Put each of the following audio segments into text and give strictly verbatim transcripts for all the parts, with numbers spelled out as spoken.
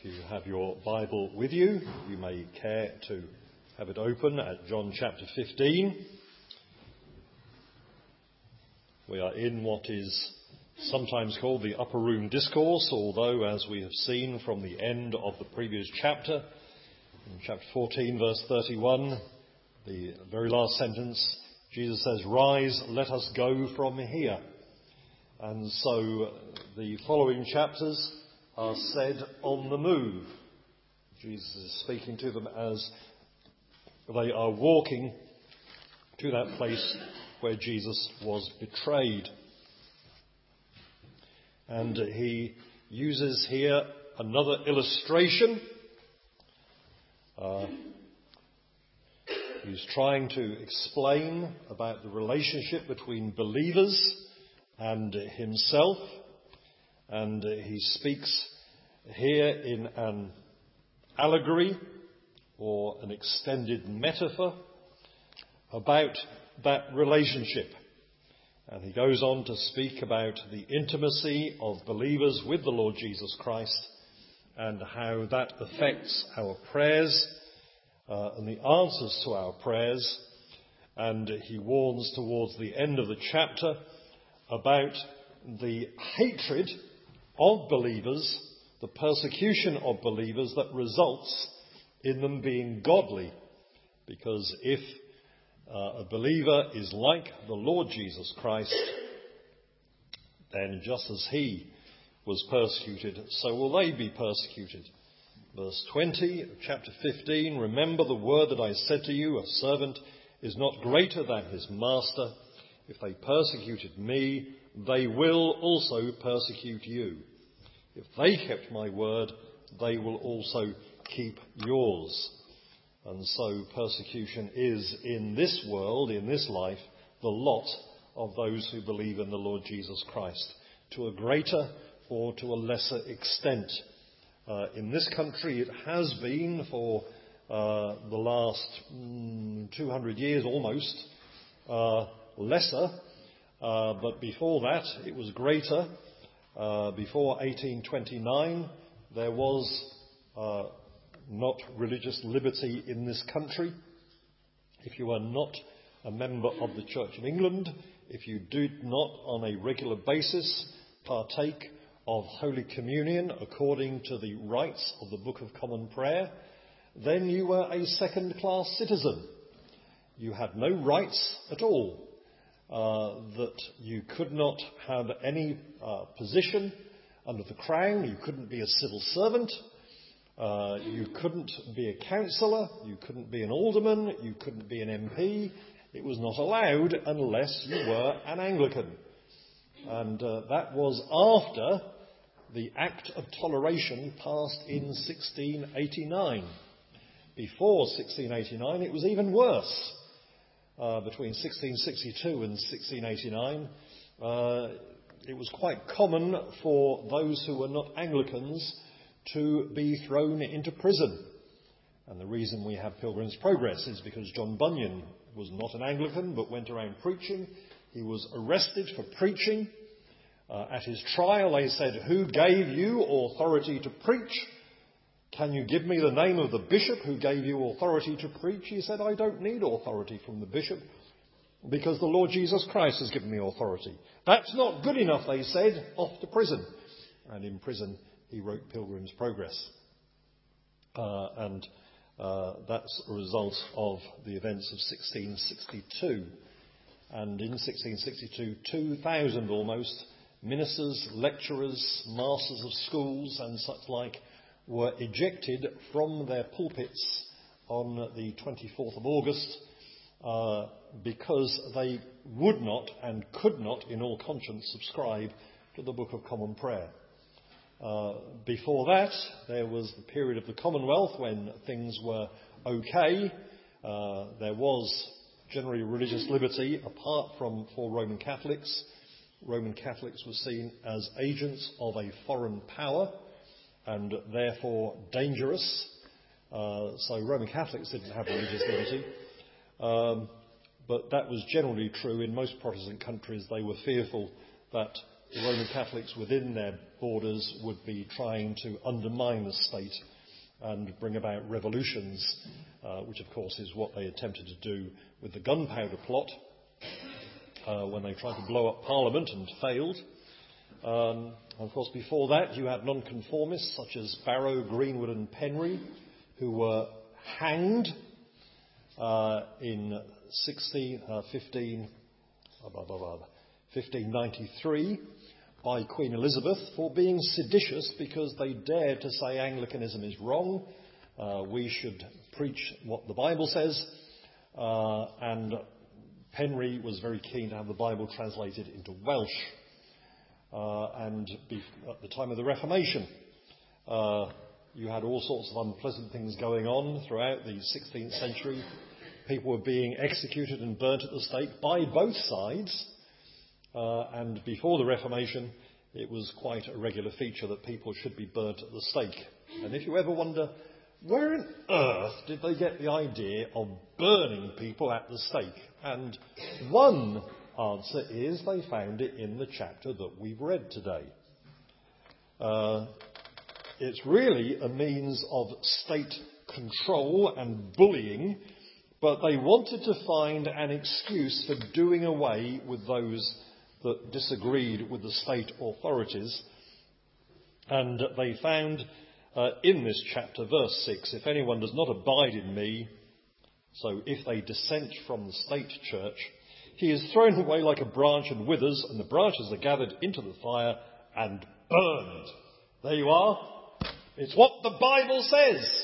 If you have your Bible with you, you may care to have it open at John chapter fifteen. We are in what is sometimes called the Upper Room Discourse, although, as we have seen from the end of the previous chapter, in chapter fourteen, verse thirty-one, the very last sentence, Jesus says, "Rise, let us go from here." And so the following chapters are said on the move. Jesus is speaking to them as they are walking to that place where Jesus was betrayed. And he uses here another illustration. Uh, he's trying to explain about the relationship between believers and himself. And he speaks here in an allegory or an extended metaphor about that relationship. And he goes on to speak about the intimacy of believers with the Lord Jesus Christ and how that affects our prayers uh, and the answers to our prayers. And he warns towards the end of the chapter about the hatred of believers, the persecution of believers that results in them being godly. Because if uh, a believer is like the Lord Jesus Christ, then just as he was persecuted, so will they be persecuted. Verse twenty of chapter fifteen, "Remember the word that I said to you, a servant is not greater than his master. If they persecuted me, they will also persecute you. If they kept my word, they will also keep yours." And so persecution is in this world, in this life, the lot of those who believe in the Lord Jesus Christ, to a greater or to a lesser extent. Uh, in this country it has been for uh, the last mm, two hundred years almost, uh, lesser. Uh, but before that, it was greater. Uh, before eighteen twenty-nine, there was uh, not religious liberty in this country. If you were not a member of the Church of England, if you did not on a regular basis partake of Holy Communion according to the rites of the Book of Common Prayer, then you were a second-class citizen. You had no rights at all. Uh, that you could not have any uh, position under the Crown, you couldn't be a civil servant, uh, you couldn't be a councillor, you couldn't be an alderman, you couldn't be an M P. It was not allowed unless you were an Anglican. And uh, that was after the Act of Toleration passed in sixteen eighty-nine. Before sixteen eighty-nine, it was even worse. Uh, between sixteen sixty-two and sixteen eighty-nine, uh, it was quite common for those who were not Anglicans to be thrown into prison. And the reason we have Pilgrim's Progress is because John Bunyan was not an Anglican but went around preaching. He was arrested for preaching. Uh, at his trial they said, "Who gave you authority to preach? Can you give me the name of the bishop who gave you authority to preach?" He said, "I don't need authority from the bishop because the Lord Jesus Christ has given me authority." "That's not good enough," they said. Off to prison. And in prison he wrote Pilgrim's Progress. Uh, and uh, that's a result of the events of sixteen sixty-two. And in sixteen sixty-two, two thousand almost ministers, lecturers, masters of schools and such like were ejected from their pulpits on the twenty-fourth of August uh, because they would not and could not, in all conscience, subscribe to the Book of Common Prayer. Uh, before that, there was the period of the Commonwealth when things were okay. Uh, there was generally religious liberty, apart from for Roman Catholics. Roman Catholics were seen as agents of a foreign power, and therefore dangerous. Uh, so Roman Catholics didn't have religious liberty. Um, but that was generally true in most Protestant countries. They were fearful that the Roman Catholics within their borders would be trying to undermine the state and bring about revolutions, uh, which of course is what they attempted to do with the gunpowder plot uh, when they tried to blow up Parliament and failed. Um, and of course, before that, you had nonconformists such as Barrow, Greenwood and Penry, who were hanged uh, in sixteen, uh, fifteen, blah, blah, blah, fifteen ninety-three by Queen Elizabeth for being seditious because they dared to say Anglicanism is wrong. Uh, we should preach what the Bible says. Uh, and Penry was very keen to have the Bible translated into Welsh. Uh, and be, at the time of the Reformation, uh, you had all sorts of unpleasant things going on throughout the sixteenth century. People were being executed and burnt at the stake by both sides. Uh, and before the Reformation, it was quite a regular feature that people should be burnt at the stake. And if you ever wonder, where on earth did they get the idea of burning people at the stake? And one answer is they found it in the chapter that we've read today. Uh, it's really a means of state control and bullying, but they wanted to find an excuse for doing away with those that disagreed with the state authorities. And they found uh, in this chapter, verse six, if anyone does not abide in me, so if they dissent from the state church, he is thrown away like a branch and withers, and the branches are gathered into the fire and burned. There you are. It's what the Bible says.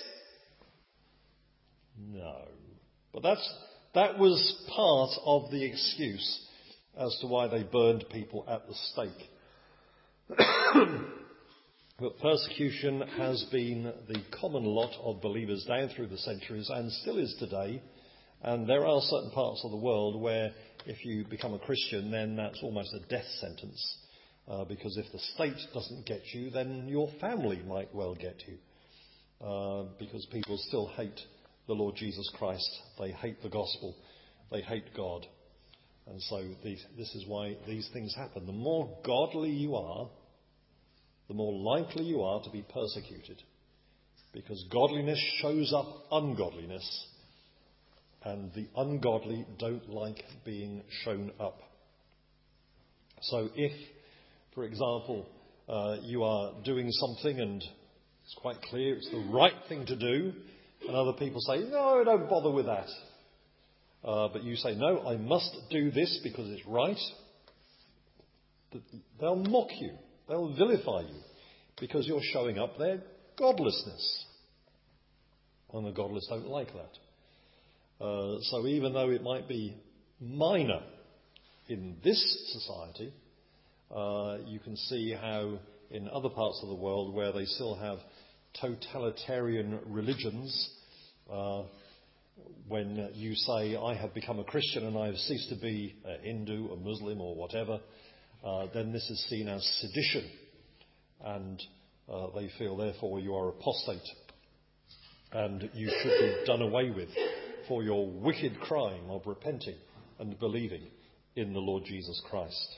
No. But that's, that was part of the excuse as to why they burned people at the stake. But persecution has been the common lot of believers down through the centuries and still is today. And there are certain parts of the world where if you become a Christian, then that's almost a death sentence. Uh, because if the state doesn't get you, then your family might well get you. Uh, because people still hate the Lord Jesus Christ. They hate the gospel. They hate God. And so these, this is why these things happen. The more godly you are, the more likely you are to be persecuted. Because godliness shows up ungodliness. And the ungodly don't like being shown up. So if, for example, uh, you are doing something and it's quite clear it's the right thing to do, and other people say, no, don't bother with that. Uh, but you say, no, I must do this because it's right. They'll mock you. They'll vilify you because you're showing up their godlessness. And the godless don't like that. Uh, so even though it might be minor in this society, uh, you can see how in other parts of the world where they still have totalitarian religions, uh, when you say, I have become a Christian and I have ceased to be a Hindu, a Muslim or whatever, uh, then this is seen as sedition. And uh, they feel, therefore, you are apostate. And you should be done away with for your wicked crime of repenting and believing in the Lord Jesus Christ.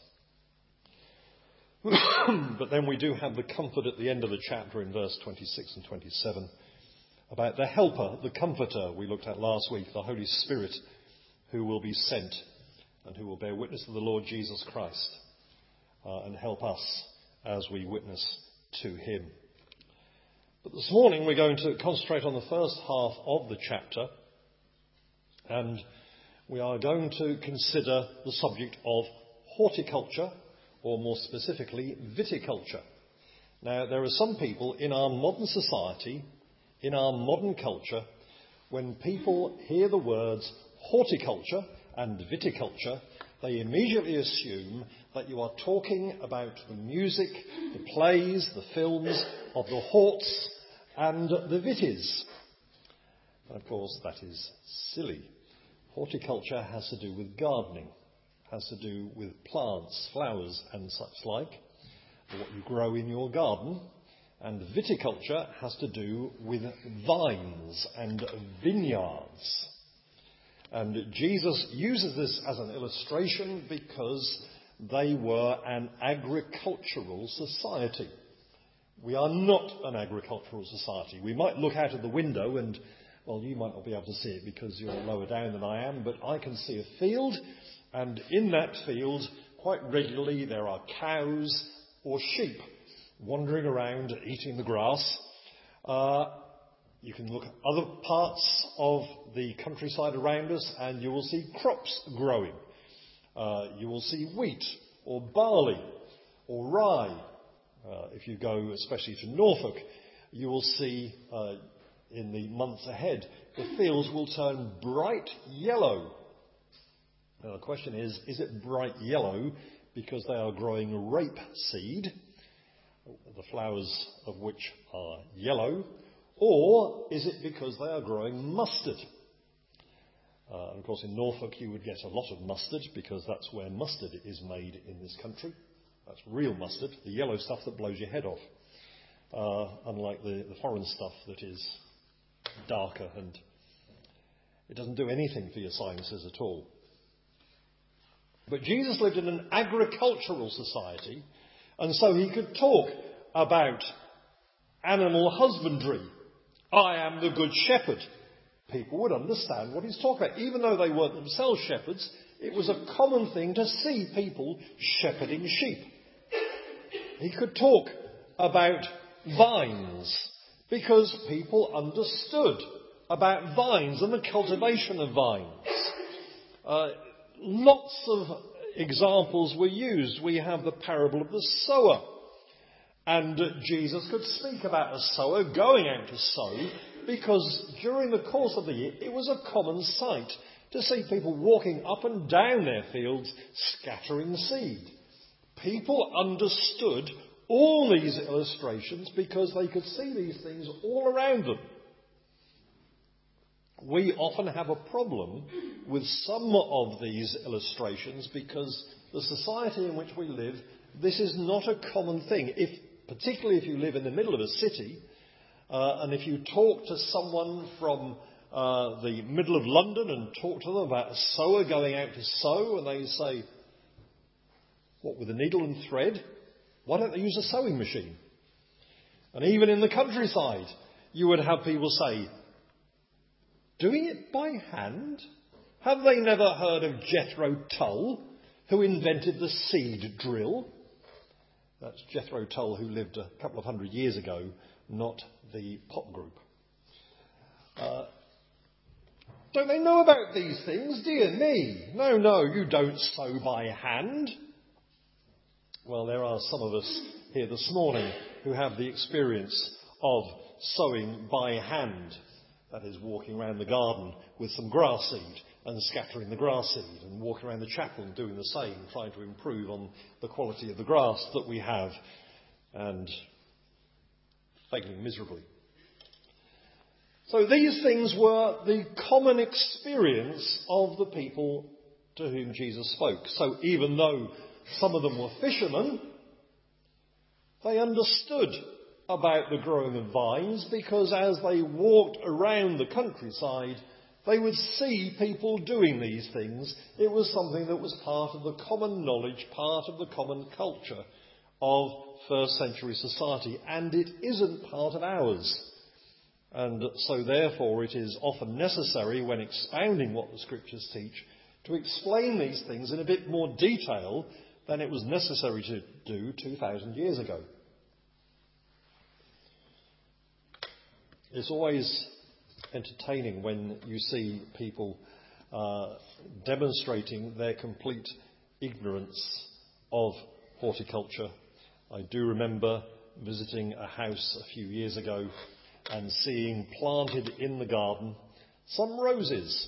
But then we do have the comfort at the end of the chapter in verse twenty-six and twenty-seven about the helper, the comforter we looked at last week, the Holy Spirit, who will be sent and who will bear witness to the Lord Jesus Christ uh, and help us as we witness to him. But this morning we're going to concentrate on the first half of the chapter, and we are going to consider the subject of horticulture, or more specifically, viticulture. Now, there are some people in our modern society, in our modern culture, when people hear the words horticulture and viticulture, they immediately assume that you are talking about the music, the plays, the films of the horts and the vitis. And of course, that is silly. Horticulture has to do with gardening, has to do with plants, flowers and such like, what you grow in your garden. And viticulture has to do with vines and vineyards. And Jesus uses this as an illustration because They were an agricultural society. We are not an agricultural society. We might look out of the window and, well, you might not be able to see it because you're lower down than I am, but I can see a field, and in that field, quite regularly, there are cows or sheep wandering around eating the grass. Uh, you can look at other parts of the countryside around us and you will see crops growing. Uh, you will see wheat or barley or rye. Uh, if you go especially to Norfolk, you will see uh, in the months ahead the fields will turn bright yellow. Now the question is, is it bright yellow because they are growing rapeseed, the flowers of which are yellow, or is it because they are growing mustard? Uh, and of course in Norfolk you would get a lot of mustard because that's where mustard is made in this country. That's real mustard, the yellow stuff that blows your head off, uh, unlike the, the foreign stuff that is darker and it doesn't do anything for your sinuses at all. But Jesus lived in an agricultural society, and so he could talk about animal husbandry. I am the good shepherd. People would understand what he's talking about. Even though they weren't themselves shepherds, it was a common thing to see people shepherding sheep. He could talk about vines because people understood about vines and the cultivation of vines. Uh, lots of examples were used. We have the parable of the sower. And uh, Jesus could speak about a sower going out to sow because during the course of the year it was a common sight to see people walking up and down their fields scattering seed. People understood all these illustrations because they could see these things all around them. We often have a problem with some of these illustrations because the society in which we live, this is not a common thing. If, particularly if you live in the middle of a city, uh, and if you talk to someone from uh, the middle of London and talk to them about a sower going out to sow, and they say, what, with a needle and thread? Why don't they use a sewing machine? And even in the countryside, you would have people say, doing it by hand? Have they never heard of Jethro Tull, who invented the seed drill? That's Jethro Tull, who lived a couple of hundred years ago, not the pop group. Uh, don't they know about these things? Dear me. No, no, you don't sow by hand. Well, there are some of us here this morning who have the experience of sowing by hand. That is, walking around the garden with some grass seed and scattering the grass seed, and walking around the chapel and doing the same, trying to improve on the quality of the grass that we have, and failing miserably. So these things were the common experience of the people to whom Jesus spoke. So even though some of them were fishermen, they understood about the growing of vines because as they walked around the countryside, they would see people doing these things. It was something that was part of the common knowledge, part of the common culture of first century society, and it isn't part of ours. And so therefore it is often necessary, when expounding what the scriptures teach, to explain these things in a bit more detail than it was necessary to do two thousand years ago. It's always entertaining when you see people uh, demonstrating their complete ignorance of horticulture. I do remember visiting a house a few years ago and seeing planted in the garden some roses.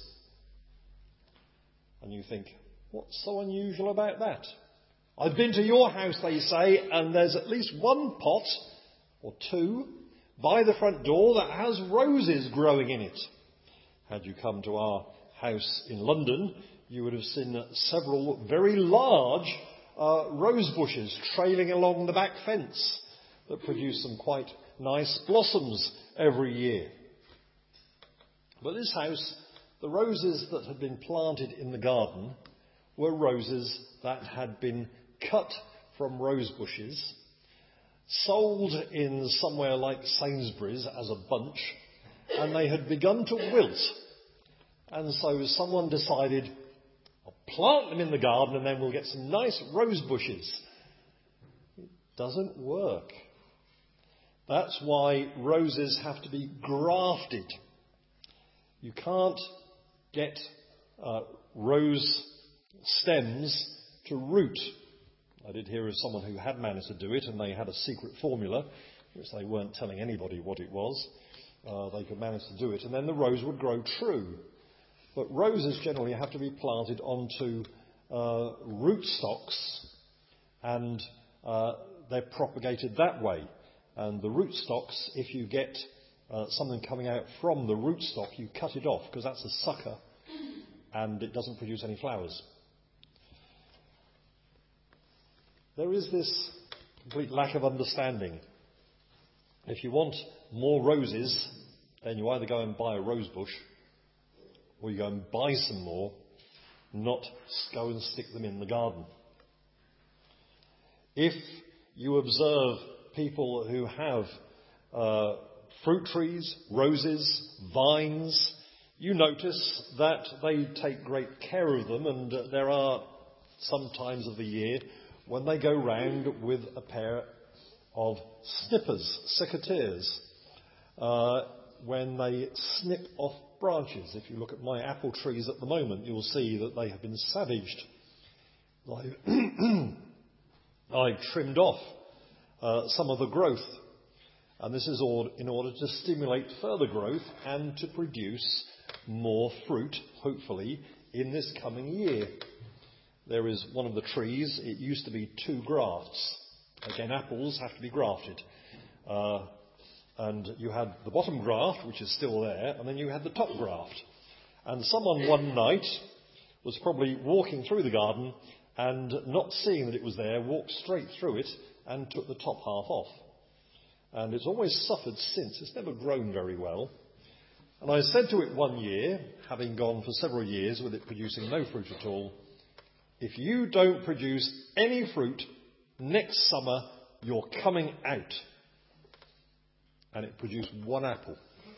And you think, what's so unusual about that? I've been to your house, they say, and there's at least one pot or two by the front door that has roses growing in it. Had you come to our house in London, you would have seen several very large uh, rose bushes trailing along the back fence that produce some quite nice blossoms every year. But this house, the roses that had been planted in the garden were roses that had been cut from rose bushes, sold in somewhere like Sainsbury's as a bunch, and they had begun to wilt. And so someone decided, I'll plant them in the garden and then we'll get some nice rose bushes. It doesn't work. That's why roses have to be grafted. You can't get uh, rose stems to root. I did hear of someone who had managed to do it, and they had a secret formula, which they weren't telling anybody what it was. Uh, they could manage to do it, and then the rose would grow true. But roses generally have to be planted onto uh, rootstocks, and uh, they're propagated that way. And the rootstocks, if you get uh, something coming out from the rootstock, you cut it off, because that's a sucker, and it doesn't produce any flowers. There is this complete lack of understanding. If you want more roses, then you either go and buy a rose bush, or you go and buy some more, not go and stick them in the garden. If you observe people who have uh, fruit trees, roses, vines, you notice that they take great care of them, and uh, there are some times of the year when they go round with a pair of snippers, secateurs, uh, when they snip off branches. If you look at my apple trees at the moment, you'll see that they have been savaged. I've, I've trimmed off uh, some of the growth, and this is all in order to stimulate further growth and to produce more fruit, hopefully, in this coming year. There is one of the trees, it used to be two grafts. Again, apples have to be grafted. Uh, and you had the bottom graft, which is still there, and then you had the top graft. And someone one night was probably walking through the garden and, not seeing that it was there, walked straight through it and took the top half off. And it's always suffered since. It's never grown very well. And I said to it one year, having gone for several years with it producing no fruit at all, if you don't produce any fruit next summer, you're coming out. And it produced one apple.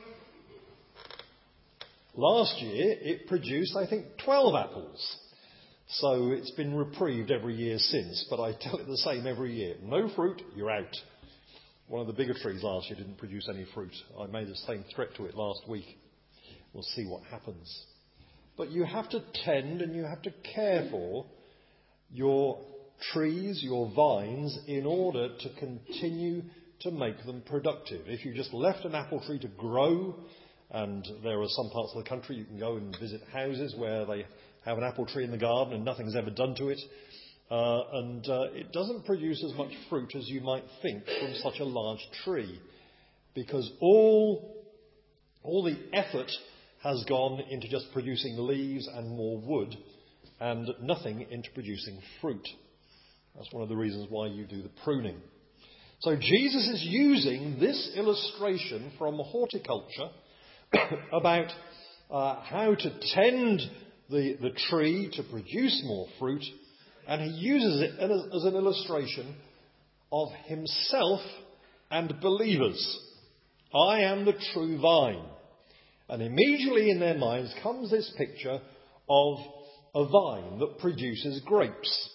Last year, it produced, I think, twelve apples. So it's been reprieved every year since, but I tell it the same every year. No fruit, you're out. One of the bigger trees last year didn't produce any fruit. I made the same threat to it last week. We'll see what happens. But you have to tend and you have to care for your trees, your vines, in order to continue to make them productive. If you just left an apple tree to grow, and there are some parts of the country you can go and visit houses where they have an apple tree in the garden and nothing's ever done to it, uh, and uh, it doesn't produce as much fruit as you might think from such a large tree, because all, all the effort has gone into just producing leaves and more wood, and nothing into producing fruit. That's one of the reasons why you do the pruning. So Jesus is using this illustration from horticulture about uh, how to tend the, the tree to produce more fruit, and he uses it as, as an illustration of himself and believers. I am the true vine. And immediately in their minds comes this picture of a vine that produces grapes.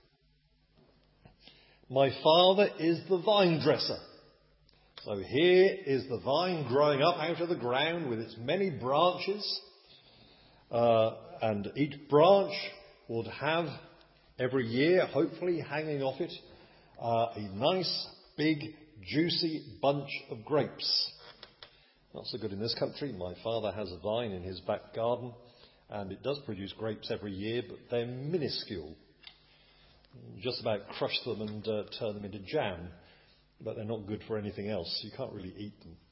My Father is the vine dresser. So here is the vine growing up out of the ground with its many branches. Uh, and each branch would have every year, hopefully hanging off it, uh, a nice, big, juicy bunch of grapes. Not so good in this country. My father has a vine in his back garden, and it does produce grapes every year, but they're minuscule. You just about crush them and uh, turn them into jam, but they're not good for anything else. You can't really eat them.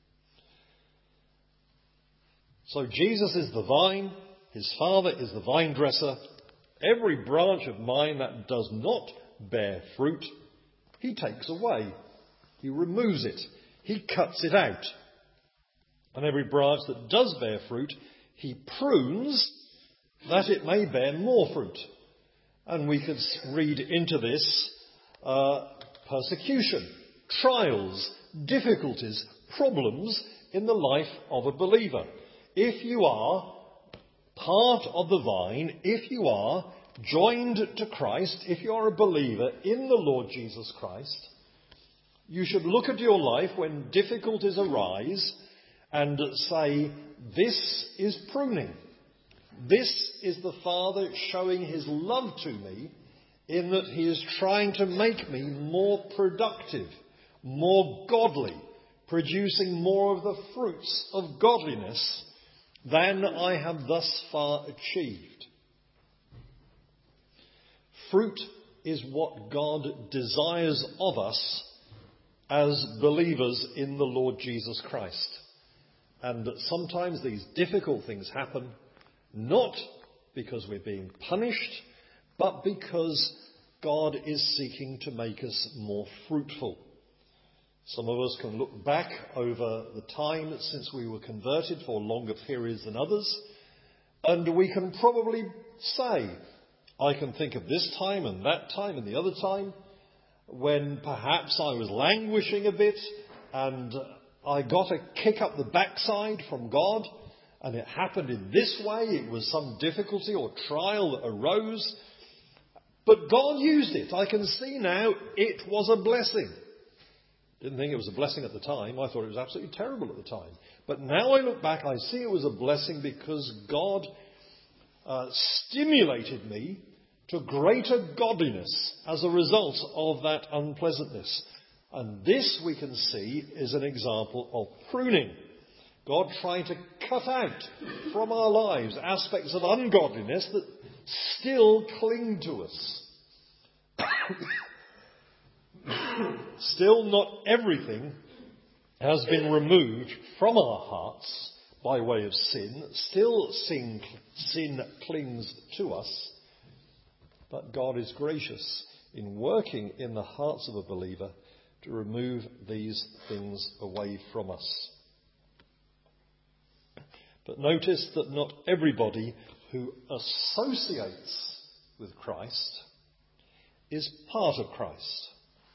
So Jesus is the vine. His Father is the vine dresser. Every branch of mine that does not bear fruit, he takes away. He removes it. He cuts it out. And every branch that does bear fruit, he prunes that it may bear more fruit. And we could read into this uh, persecution, trials, difficulties, problems in the life of a believer. If you are part of the vine, if you are joined to Christ, if you are a believer in the Lord Jesus Christ, you should look at your life when difficulties arise and say, this is pruning. This is the Father showing his love to me in that he is trying to make me more productive, more godly, producing more of the fruits of godliness than I have thus far achieved. Fruit is what God desires of us as believers in the Lord Jesus Christ. And sometimes these difficult things happen not because we're being punished, but because God is seeking to make us more fruitful. Some of us can look back over the time since we were converted for longer periods than others, and we can probably say, I can think of this time and that time and the other time when perhaps I was languishing a bit and I got a kick up the backside from God, and it happened in this way. It was some difficulty or trial that arose, but God used it. I can see now it was a blessing. Didn't think it was a blessing at the time. I thought it was absolutely terrible at the time. But now I look back, I see it was a blessing because God uh, stimulated me to greater godliness as a result of that unpleasantness. And this, we can see, is an example of pruning. God trying to cut out from our lives aspects of ungodliness that still cling to us. Still, not everything has been removed from our hearts by way of sin. Still, sin, sin clings to us. But God is gracious in working in the hearts of a believer to remove these things away from us. But notice that not everybody who associates with Christ is part of Christ.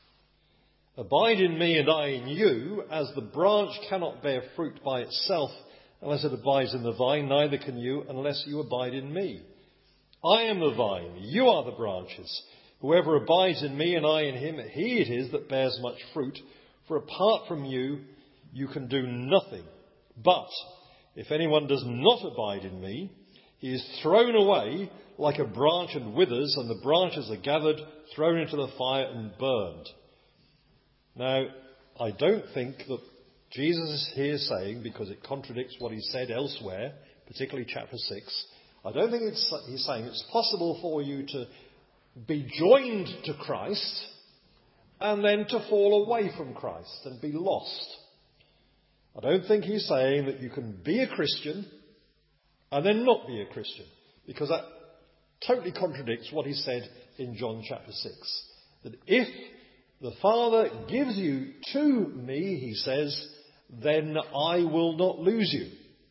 Abide in me and I in you, as the branch cannot bear fruit by itself unless it abides in the vine, neither can you unless you abide in me. I am the vine, you are the branches. Whoever abides in me and I in him, he it is that bears much fruit. For apart from you, you can do nothing. But if anyone does not abide in me, he is thrown away like a branch and withers, and the branches are gathered, thrown into the fire and burned. Now, I don't think that Jesus is here saying, because it contradicts what he said elsewhere, particularly chapter six, I don't think it's, he's saying it's possible for you to be joined to Christ and then to fall away from Christ and be lost. I don't think he's saying that you can be a Christian and then not be a Christian, because that totally contradicts what he said in John chapter six. That if the Father gives you to me, he says, then I will not lose you.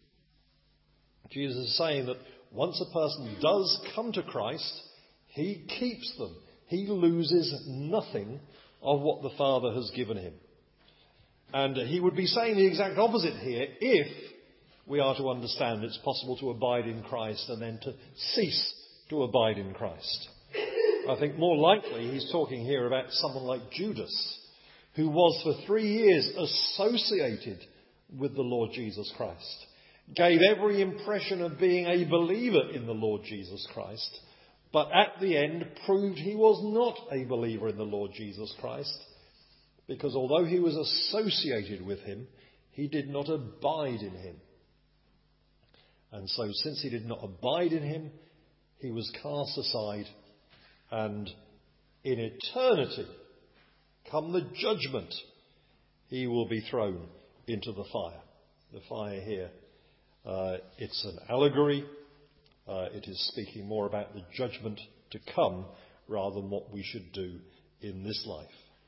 Jesus is saying that once a person does come to Christ, he keeps them. He loses nothing of what the Father has given him. And he would be saying the exact opposite here if we are to understand it's possible to abide in Christ and then to cease to abide in Christ. I think more likely he's talking here about someone like Judas, who was for three years associated with the Lord Jesus Christ, gave every impression of being a believer in the Lord Jesus Christ, but at the end proved he was not a believer in the Lord Jesus Christ, because although he was associated with him, he did not abide in him. And so since he did not abide in him, he was cast aside, and in eternity, come the judgment, he will be thrown into the fire. The fire here, uh, it's an allegory. Uh, it is speaking more about the judgment to come rather than what we should do in this life.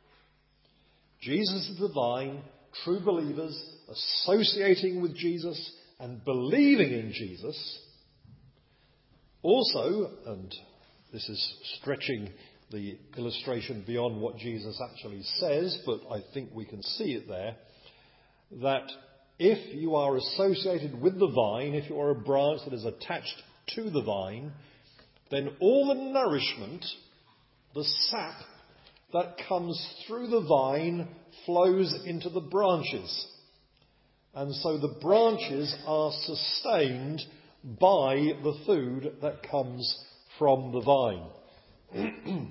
Jesus is the vine. True believers associating with Jesus and believing in Jesus also, and this is stretching the illustration beyond what Jesus actually says, but I think we can see it there, that if you are associated with the vine, if you are a branch that is attached to the vine, then all the nourishment, the sap that comes through the vine flows into the branches. And so the branches are sustained by the food that comes from the vine.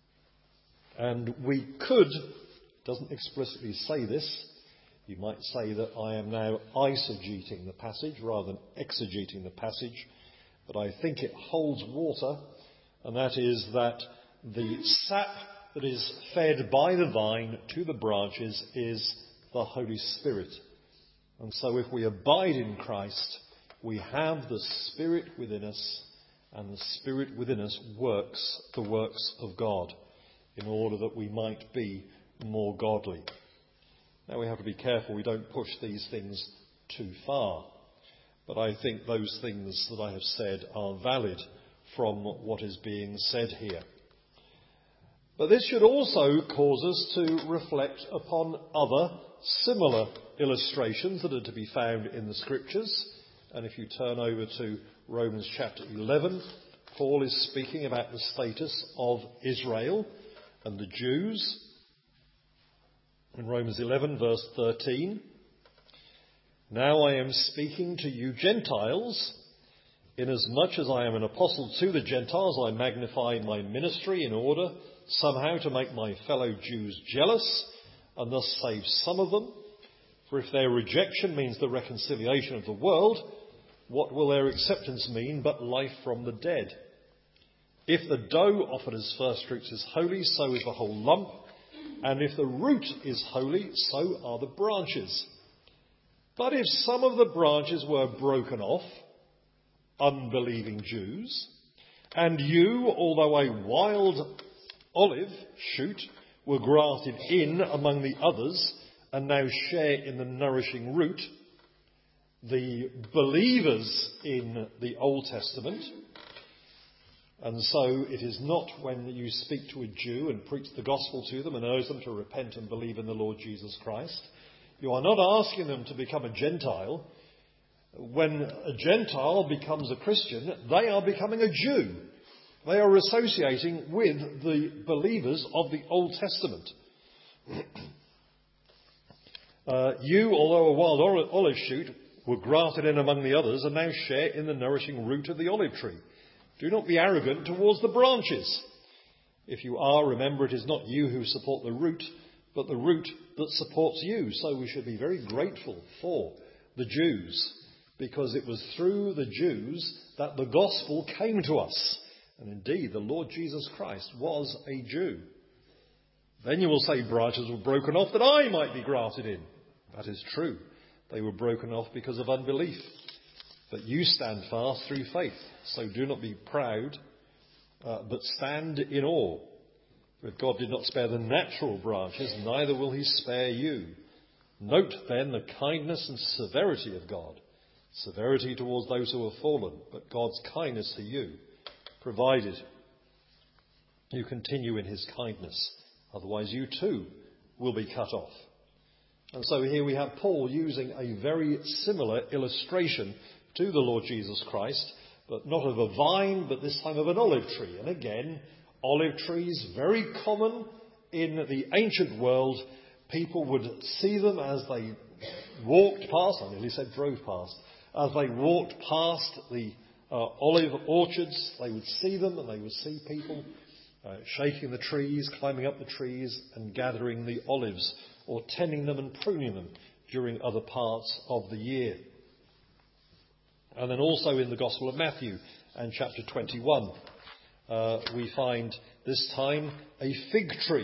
And we could, doesn't explicitly say this, you might say that I am now eisegeting the passage rather than exegeting the passage, but I think it holds water, and that is that the sap that is fed by the vine to the branches is the Holy Spirit. And so if we abide in Christ, we have the Spirit within us, and the Spirit within us works the works of God in order that we might be more godly. Now we have to be careful we don't push these things too far. But I think those things that I have said are valid from what is being said here. But this should also cause us to reflect upon other similar illustrations that are to be found in the Scriptures. And if you turn over to Romans chapter eleven, Paul is speaking about the status of Israel and the Jews. In Romans eleven, verse thirteen, "Now I am speaking to you Gentiles, inasmuch as I am an apostle to the Gentiles, I magnify my ministry in order somehow to make my fellow Jews jealous and thus save some of them. For if their rejection means the reconciliation of the world, what will their acceptance mean but life from the dead? If the dough offered as first fruits is holy, so is the whole lump. And if the root is holy, so are the branches. But if some of the branches were broken off, unbelieving Jews, and you, although a wild olive shoot, were grafted in among the others, and now share in the nourishing root," the believers in the Old Testament. And so it is not when you speak to a Jew and preach the gospel to them and urge them to repent and believe in the Lord Jesus Christ. You are not asking them to become a Gentile. When a Gentile becomes a Christian, they are becoming a Jew. They are associating with the believers of the Old Testament. uh, you, although a wild olive shoot, were grafted in among the others and now share in the nourishing root of the olive tree. Do not be arrogant towards the branches. If you are, remember it is not you who support the root, but the root that supports you. So we should be very grateful for the Jews, because it was through the Jews that the gospel came to us. And indeed, the Lord Jesus Christ was a Jew. Then you will say branches were broken off that I might be grafted in. That is true. They were broken off because of unbelief. But you stand fast through faith. So do not be proud, uh, but stand in awe. For if God did not spare the natural branches, neither will he spare you. Note then the kindness and severity of God. Severity towards those who have fallen, but God's kindness to you, provided you continue in his kindness. Otherwise you too will be cut off. And so here we have Paul using a very similar illustration to the Lord Jesus Christ, but not of a vine, but this time of an olive tree. And again, olive trees, very common in the ancient world. People would see them as they walked past, I nearly said drove past, as they walked past the uh, olive orchards. They would see them, and they would see people uh, shaking the trees, climbing up the trees and gathering the olives, or tending them and pruning them during other parts of the year. And then also in the Gospel of Matthew and chapter twenty-one, uh, we find this time a fig tree.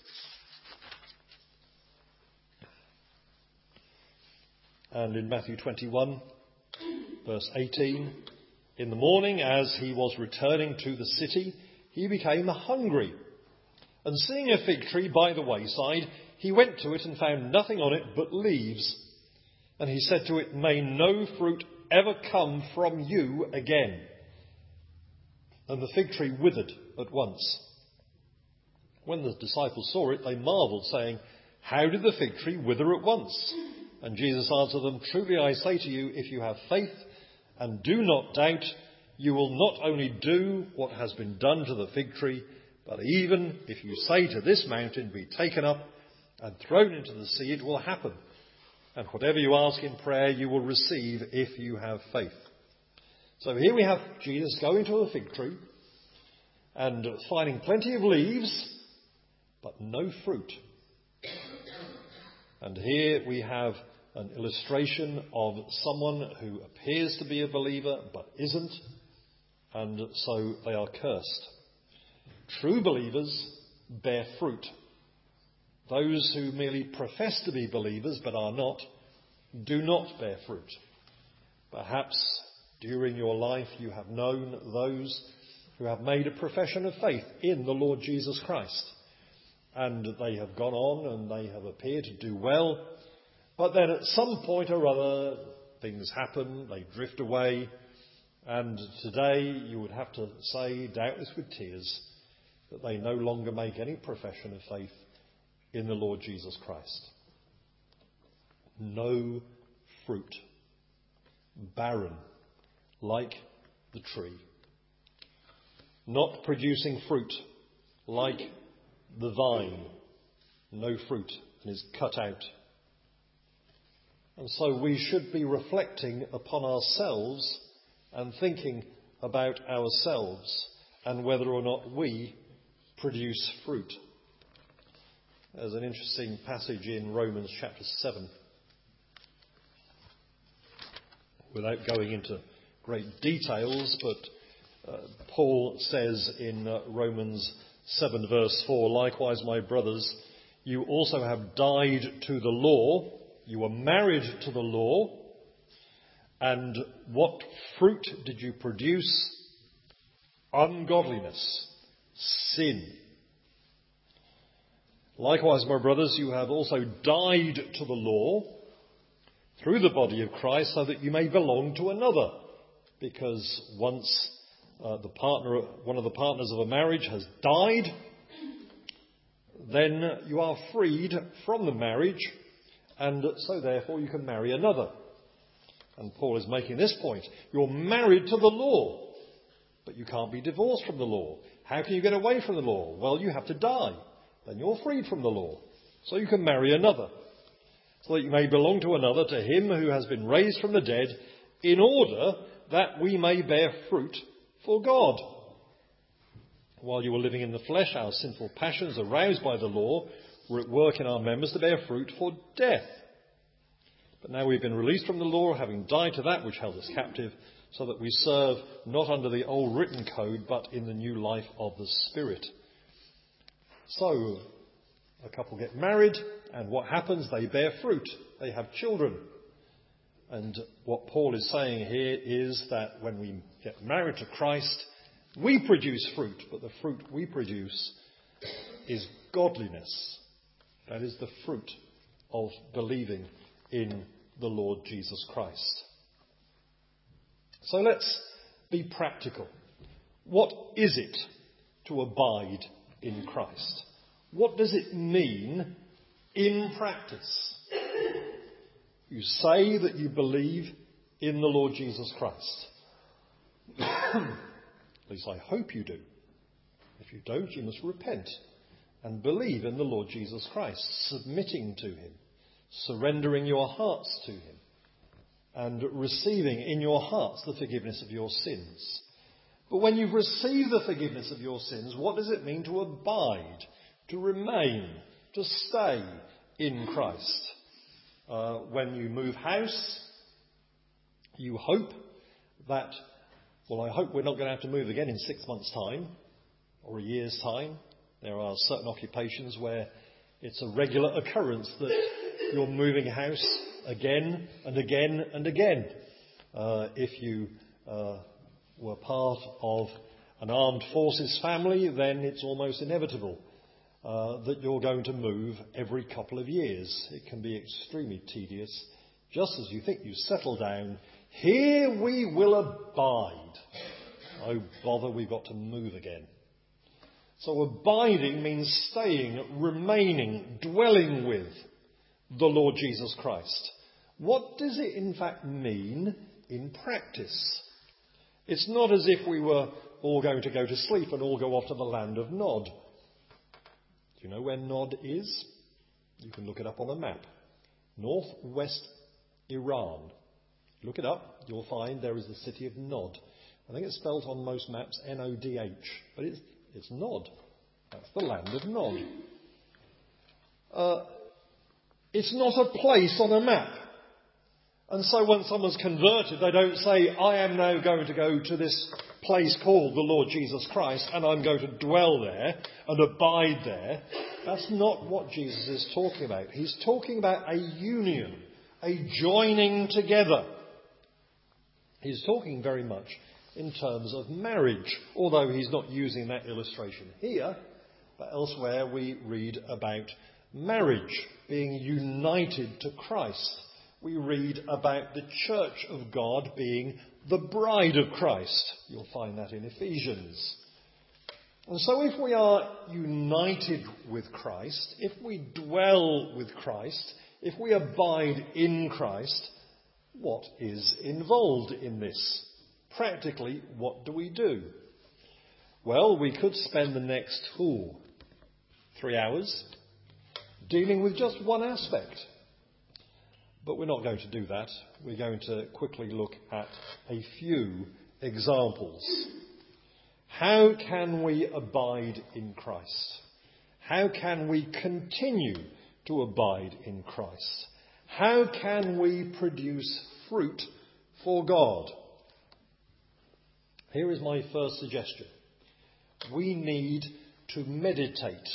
And in Matthew twenty-one, verse eighteen, "In the morning, as he was returning to the city, he became hungry. And seeing a fig tree by the wayside, he went to it and found nothing on it but leaves. And he said to it, 'May no fruit ever come from you again.' And the fig tree withered at once. When the disciples saw it, they marvelled, saying, "How did the fig tree wither at once?" And Jesus answered them, "Truly I say to you, if you have faith and do not doubt, you will not only do what has been done to the fig tree, but even if you say to this mountain, 'Be taken up and thrown into the sea,' it will happen. And whatever you ask in prayer, you will receive if you have faith." So here we have Jesus going to a fig tree and finding plenty of leaves, but no fruit. And here we have an illustration of someone who appears to be a believer but isn't, and so they are cursed. True believers bear fruit. Those who merely profess to be believers but are not, do not bear fruit. Perhaps during your life you have known those who have made a profession of faith in the Lord Jesus Christ, and they have gone on and they have appeared to do well, but then at some point or other things happen, they drift away, and today you would have to say, doubtless with tears, that they no longer make any profession of faith in the Lord Jesus Christ. No fruit. Barren, like the tree. Not producing fruit, like the vine. No fruit, and is cut out. And so we should be reflecting upon ourselves and thinking about ourselves and whether or not we produce fruit. There's an interesting passage in Romans chapter seven. Without going into great details, but uh, Paul says in uh, Romans seven verse four, "Likewise, my brothers, you also have died to the law. You were married to the law. And what fruit did you produce? Ungodliness, sin. Likewise, my brothers, you have also died to the law through the body of Christ, so that you may belong to another. Because once uh, the partner, one of the partners of a marriage has died, then you are freed from the marriage, and so therefore you can marry another." And Paul is making this point. You're married to the law, but you can't be divorced from the law. How can you get away from the law? Well, you have to die. Then you're freed from the law. So you can marry another, so that you may belong to another, to him who has been raised from the dead, in order that we may bear fruit for God. While you were living in the flesh, our sinful passions, aroused by the law, were at work in our members to bear fruit for death. But now we've been released from the law, having died to that which held us captive, so that we serve not under the old written code, but in the new life of the Spirit. So, a couple get married, and what happens? They bear fruit. They have children. And what Paul is saying here is that when we get married to Christ, we produce fruit, but the fruit we produce is godliness. That is the fruit of believing in the Lord Jesus Christ. So let's be practical. What is it to abide in Christ? What does it mean in practice? You say that you believe in the Lord Jesus Christ. At least I hope you do. If you don't, you must repent and believe in the Lord Jesus Christ, submitting to him, surrendering your hearts to him, and receiving in your hearts the forgiveness of your sins. But when you've received the forgiveness of your sins, what does it mean to abide, to remain, to stay in Christ? Uh, when you move house, you hope that, well, I hope we're not going to have to move again in six months' time or a year's time. There are certain occupations where it's a regular occurrence that you're moving house again and again and again. Uh, if you uh, were part of an armed forces family, then it's almost inevitable uh, that you're going to move every couple of years. It can be extremely tedious. Just as you think you settle down, here we will abide. Oh, bother, we've got to move again. So abiding means staying, remaining, dwelling with the Lord Jesus Christ. What does it in fact mean in practice? It's not as if we were all going to go to sleep and all go off to the land of Nod. Do you know where Nod is? You can look it up on a map. Northwest Iran. Look it up, you'll find there is the city of Nod. I think it's spelt on most maps N O D H, but it's, it's Nod. That's the land of Nod. Uh, it's not a place on a map. And so when someone's converted, they don't say, I am now going to go to this place called the Lord Jesus Christ and I'm going to dwell there and abide there. That's not what Jesus is talking about. He's talking about a union, a joining together. He's talking very much in terms of marriage, although he's not using that illustration here, but elsewhere we read about marriage being united to Christ. We read about the church of God being the bride of Christ. You'll find that in Ephesians. And so if we are united with Christ, if we dwell with Christ, if we abide in Christ, what is involved in this? Practically, what do we do? Well, we could spend the next ooh, three hours dealing with just one aspect. But we're not going to do that. We're going to quickly look at a few examples. How can we abide in Christ? How can we continue to abide in Christ? How can we produce fruit for God? Here is my first suggestion. We need to meditate.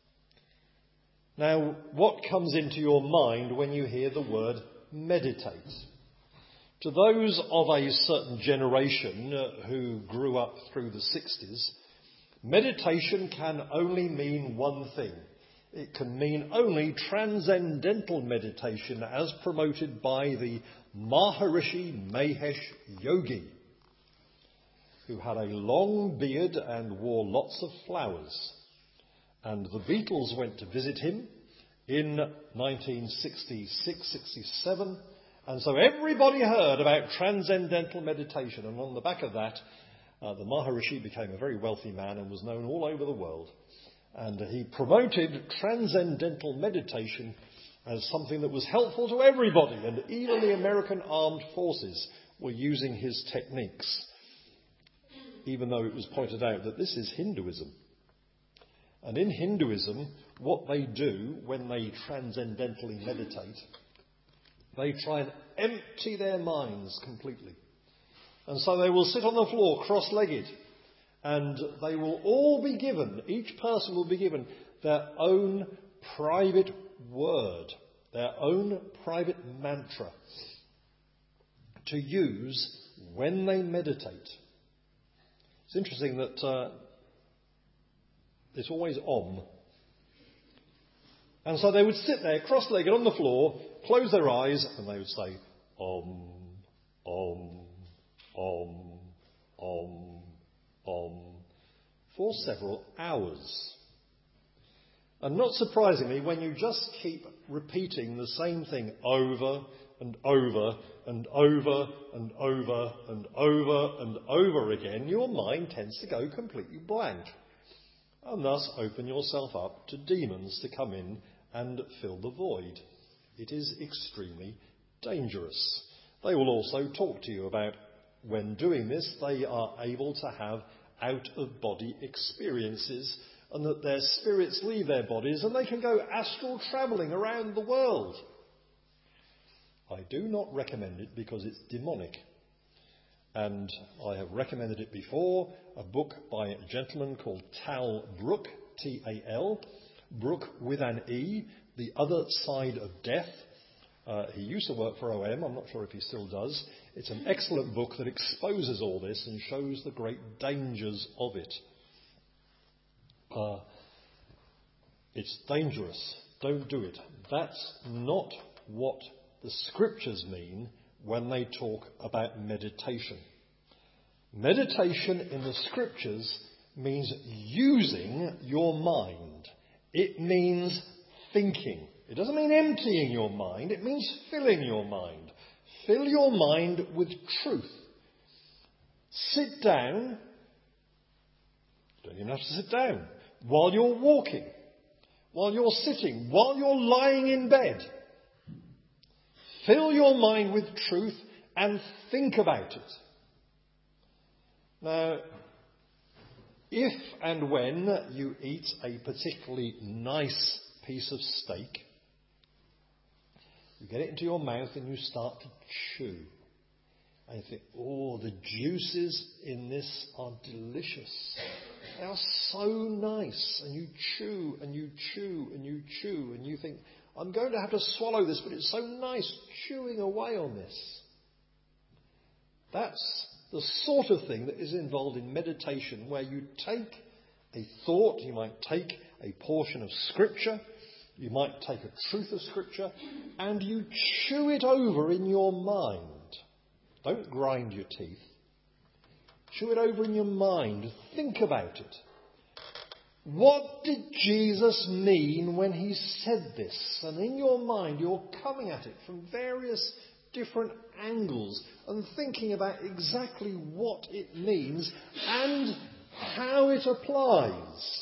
Now, what comes into your mind when you hear the word meditate? To those of a certain generation uh, who grew up through the sixties, meditation can only mean one thing. It can mean only transcendental meditation as promoted by the Maharishi Mahesh Yogi, who had a long beard and wore lots of flowers. And the Beatles went to visit him in nineteen sixty-six sixty-seven. And so everybody heard about transcendental meditation. And on the back of that, uh, the Maharishi became a very wealthy man and was known all over the world. And he promoted transcendental meditation as something that was helpful to everybody. And even the American armed forces were using his techniques, even though it was pointed out that this is Hinduism. And in Hinduism, what they do when they transcendentally meditate, they try and empty their minds completely. And so they will sit on the floor cross-legged, and they will all be given, each person will be given their own private word, their own private mantra to use when they meditate. It's interesting that uh, it's always Om. And so they would sit there cross-legged on the floor, close their eyes, and they would say, Om, Om, Om, Om, Om, for several hours. And not surprisingly, when you just keep repeating the same thing over and over and over and over and over and over again, your mind tends to go completely blank, and thus open yourself up to demons to come in and fill the void. It is extremely dangerous. They will also talk to you about when doing this, they are able to have out-of-body experiences, and that their spirits leave their bodies and they can go astral travelling around the world. I do not recommend it because it's demonic. And I have recommended it before, a book by a gentleman called Tal Brook, T A L, Brook with an E, The Other Side of Death. Uh, he used to work for O M, I'm not sure if he still does. It's an excellent book that exposes all this and shows the great dangers of it. Uh, it's dangerous. Don't do it. That's not what the scriptures mean when they talk about meditation. Meditation in the Scriptures means using your mind. It means thinking. It doesn't mean emptying your mind. It means filling your mind. Fill your mind with truth. Sit down. You don't even have to sit down. While you're walking, while you're sitting, while you're lying in bed. Fill your mind with truth and think about it. Now, if and when you eat a particularly nice piece of steak, you get it into your mouth and you start to chew. And you think, oh, the juices in this are delicious. They are so nice. And you chew and you chew and you chew and you think, I'm going to have to swallow this, but it's so nice chewing away on this. That's the sort of thing that is involved in meditation, where you take a thought, you might take a portion of Scripture, you might take a truth of Scripture, and you chew it over in your mind. Don't grind your teeth. Chew it over in your mind. Think about it. What did Jesus mean when he said this? And in your mind, you're coming at it from various different angles and thinking about exactly what it means and how it applies.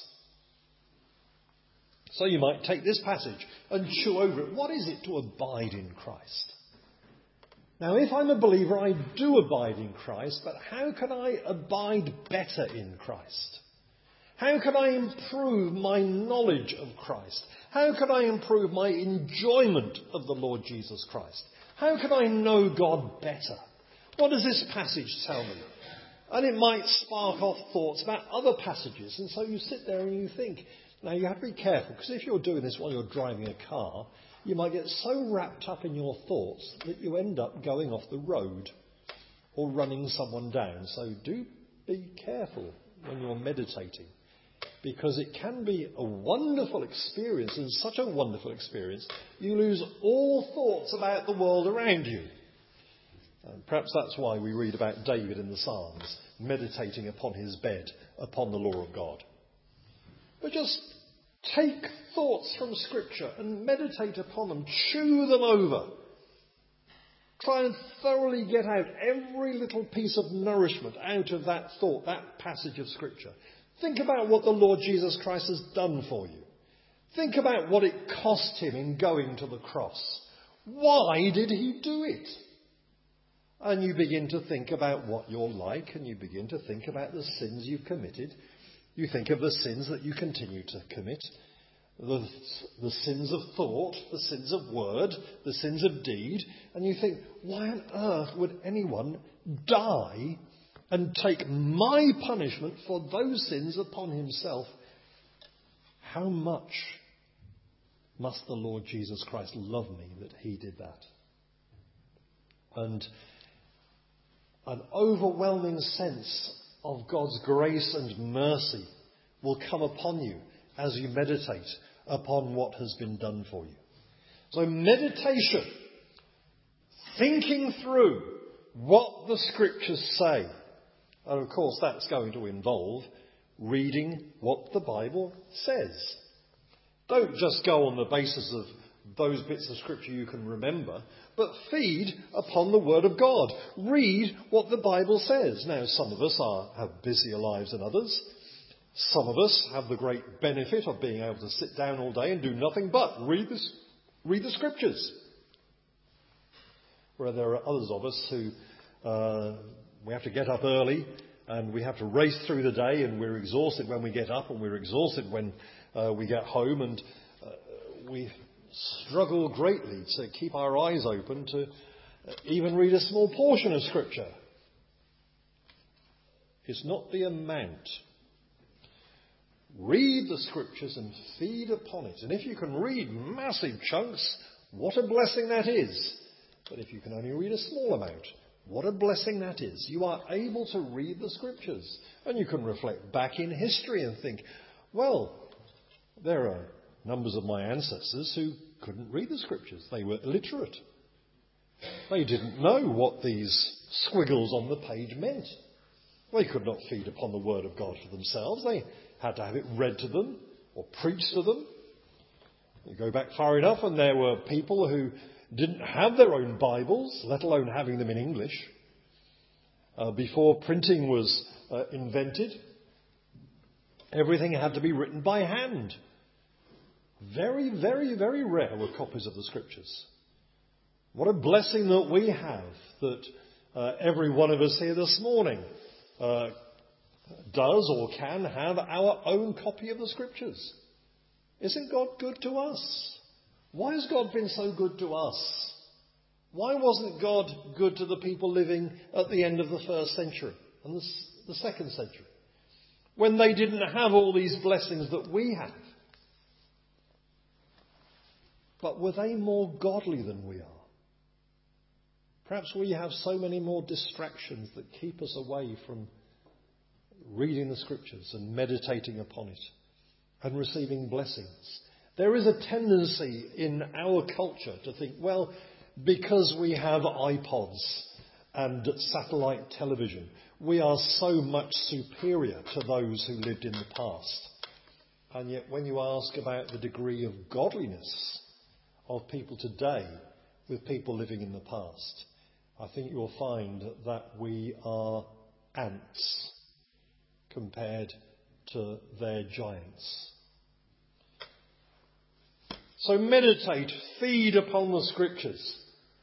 So you might take this passage and chew over it. What is it to abide in Christ? Now, if I'm a believer, I do abide in Christ, but how can I abide better in Christ? How can I improve my knowledge of Christ? How can I improve my enjoyment of the Lord Jesus Christ? How can I know God better? What does this passage tell me? And it might spark off thoughts about other passages. And so you sit there and you think. Now, you have to be careful, because if you're doing this while you're driving a car, you might get so wrapped up in your thoughts that you end up going off the road or running someone down. So do be careful when you're meditating, because it can be a wonderful experience, and such a wonderful experience, you lose all thoughts about the world around you. And perhaps that's why we read about David in the Psalms, meditating upon his bed, upon the law of God. But just take thoughts from Scripture and meditate upon them, chew them over. Try and thoroughly get out every little piece of nourishment out of that thought, that passage of Scripture. Think about what the Lord Jesus Christ has done for you. Think about what it cost him in going to the cross. Why did he do it? And you begin to think about what you're like, and you begin to think about the sins you've committed. You think of the sins that you continue to commit, the, the sins of thought, the sins of word, the sins of deed, and you think, why on earth would anyone die and take my punishment for those sins upon himself? How much must the Lord Jesus Christ love me that he did that? And an overwhelming sense of God's grace and mercy will come upon you as you meditate upon what has been done for you. So meditation, thinking through what the Scriptures say. And of course that's going to involve reading what the Bible says. Don't just go on the basis of those bits of Scripture you can remember, but feed upon the Word of God. Read what the Bible says. Now, some of us are, have busier lives than others. Some of us have the great benefit of being able to sit down all day and do nothing but read the, read the Scriptures. Where there are others of us who uh, we have to get up early and we have to race through the day, and we're exhausted when we get up and we're exhausted when uh, we get home, and uh, we struggle greatly to keep our eyes open to even read a small portion of Scripture. It's not the amount. Read the Scriptures and feed upon it. And if you can read massive chunks, what a blessing that is. But if you can only read a small amount, what a blessing that is. You are able to read the Scriptures. And you can reflect back in history and think, well, there are numbers of my ancestors who couldn't read the Scriptures. They were illiterate. They didn't know what these squiggles on the page meant. They could not feed upon the word of God for themselves. They had to have it read to them or preached to them. You go back far enough and there were people who didn't have their own Bibles, let alone having them in English. Uh, before printing was uh, invented, everything had to be written by hand. Very, very, very rare were copies of the Scriptures. What a blessing that we have that uh, every one of us here this morning uh, does or can have our own copy of the Scriptures. Isn't God good to us? Why has God been so good to us? Why wasn't God good to the people living at the end of the first century and the, the second century, when they didn't have all these blessings that we have? But were they more godly than we are? Perhaps we have so many more distractions that keep us away from reading the Scriptures and meditating upon it and receiving blessings. There is a tendency in our culture to think, well, because we have iPods and satellite television, we are so much superior to those who lived in the past. And yet when you ask about the degree of godliness of people today with people living in the past, I think you'll find that we are ants compared to their giants. So meditate, feed upon the Scriptures,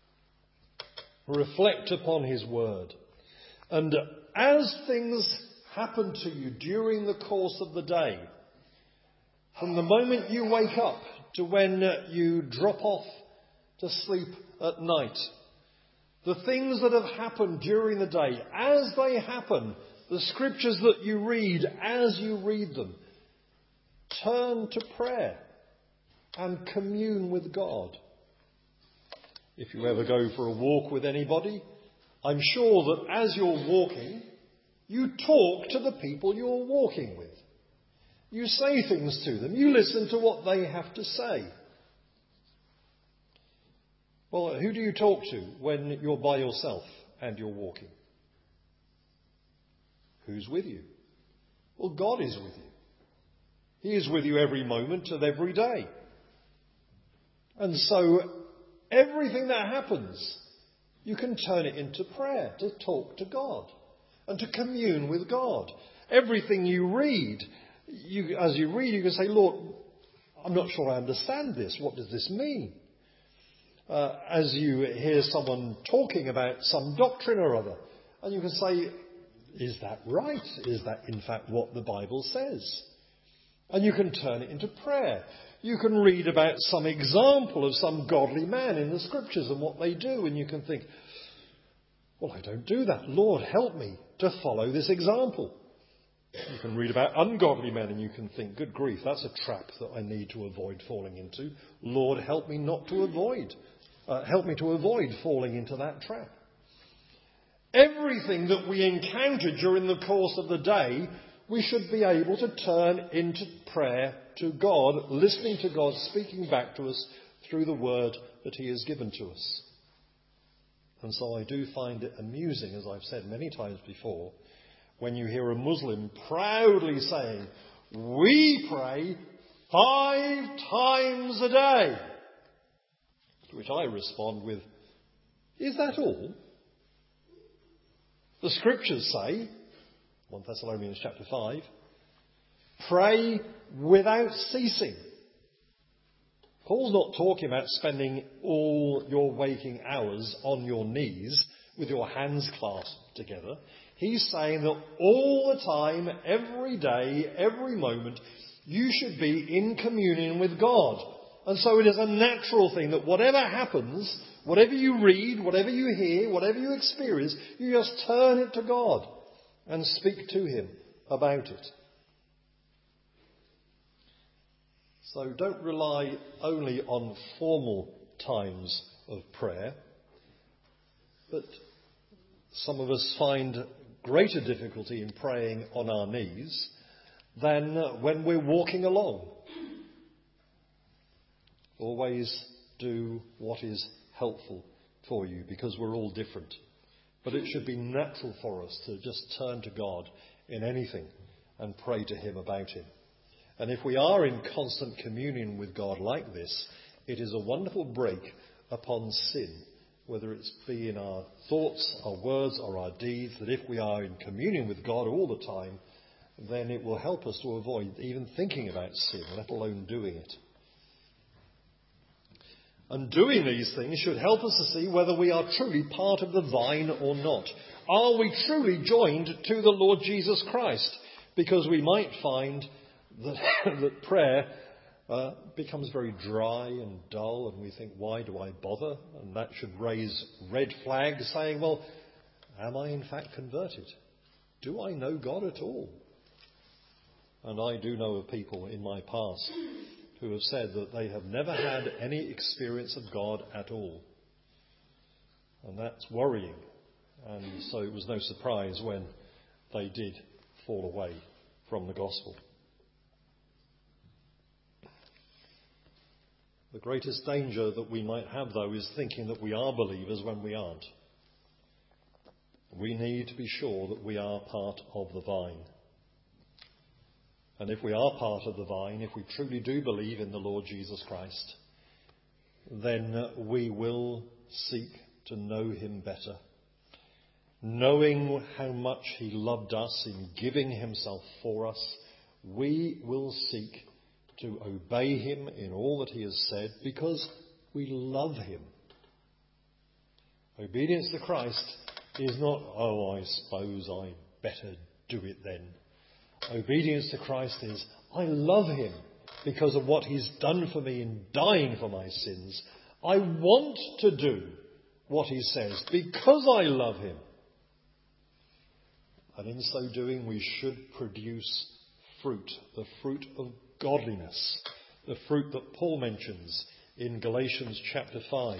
reflect upon His Word. And as things happen to you during the course of the day, from the moment you wake up to when you drop off to sleep at night, the things that have happened during the day, as they happen, the Scriptures that you read, as you read them, turn to prayer and commune with God. If you ever go for a walk with anybody, I'm sure that as you're walking, you talk to the people you're walking with. You say things to them. You listen to what they have to say. Well, who do you talk to when you're by yourself and you're walking? Who's with you? Well, God is with you. He is with you every moment of every day. And so everything that happens, you can turn it into prayer, to talk to God and to commune with God. Everything you read, you, as you read, you can say, Lord, I'm not sure I understand this. What does this mean? Uh, as you hear someone talking about some doctrine or other, and you can say, is that right? Is that in fact what the Bible says? And you can turn it into prayer. You can read about some example of some godly man in the Scriptures and what they do, and you can think, well, I don't do that. Lord, help me to follow this example. You can read about ungodly men and you can think, good grief, that's a trap that I need to avoid falling into. Lord, help me not to avoid. Uh, help me to avoid falling into that trap. Everything that we encounter during the course of the day, we should be able to turn into prayer to God, listening to God speaking back to us through the word that He has given to us. And so I do find it amusing, as I've said many times before, when you hear a Muslim proudly saying, we pray five times a day. To which I respond with, is that all? The Scriptures say, First Thessalonians chapter five, pray without ceasing. Paul's not talking about spending all your waking hours on your knees with your hands clasped together. He's saying that all the time, every day, every moment, you should be in communion with God. And so it is a natural thing that whatever happens, whatever you read, whatever you hear, whatever you experience, you just turn it to God and speak to Him about it. So don't rely only on formal times of prayer, but some of us find greater difficulty in praying on our knees than when we're walking along. Always do what is helpful for you, because we're all different. But it should be natural for us to just turn to God in anything and pray to him about him. And if we are in constant communion with God like this, it is a wonderful break upon sin, whether it's be in our thoughts, our words, or our deeds, that if we are in communion with God all the time, then it will help us to avoid even thinking about sin, let alone doing it. And doing these things should help us to see whether we are truly part of the vine or not. Are we truly joined to the Lord Jesus Christ? Because we might find that, that prayer uh, becomes very dry and dull, and we think, why do I bother? And that should raise red flags saying, well, am I in fact converted? Do I know God at all? And I do know of people in my past who have said that they have never had any experience of God at all. And that's worrying. And so it was no surprise when they did fall away from the gospel. The greatest danger that we might have, though, is thinking that we are believers when we aren't. We need to be sure that we are part of the vine. And if we are part of the vine, if we truly do believe in the Lord Jesus Christ, then we will seek to know him better. Knowing how much he loved us in giving himself for us, we will seek to obey him in all that he has said because we love him. Obedience to Christ is not, oh, I suppose I better do it then. Obedience to Christ is, I love him because of what he's done for me in dying for my sins. I want to do what he says because I love him. And in so doing, we should produce fruit, the fruit of godliness, the fruit that Paul mentions in Galatians chapter five.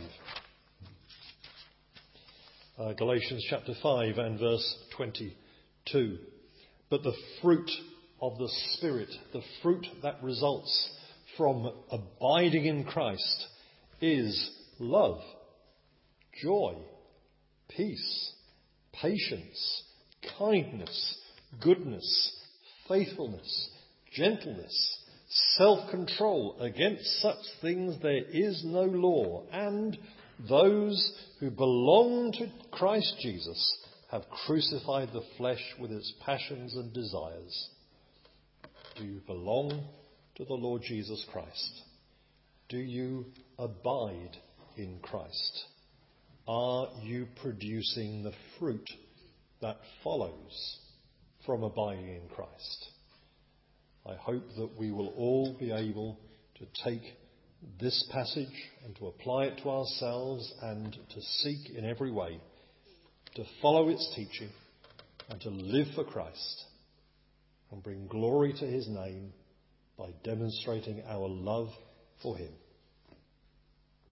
Uh, Galatians chapter five and verse twenty-two. But the fruit of the Spirit, the fruit that results from abiding in Christ, is love, joy, peace, patience, kindness, goodness, faithfulness, gentleness, self-control. Against such things there is no law. And those who belong to Christ Jesus have crucified the flesh with its passions and desires. Do you belong to the Lord Jesus Christ? Do you abide in Christ? Are you producing the fruit that follows from abiding in Christ? I hope that we will all be able to take this passage and to apply it to ourselves and to seek in every way to follow its teaching and to live for Christ and bring glory to his name by demonstrating our love for him.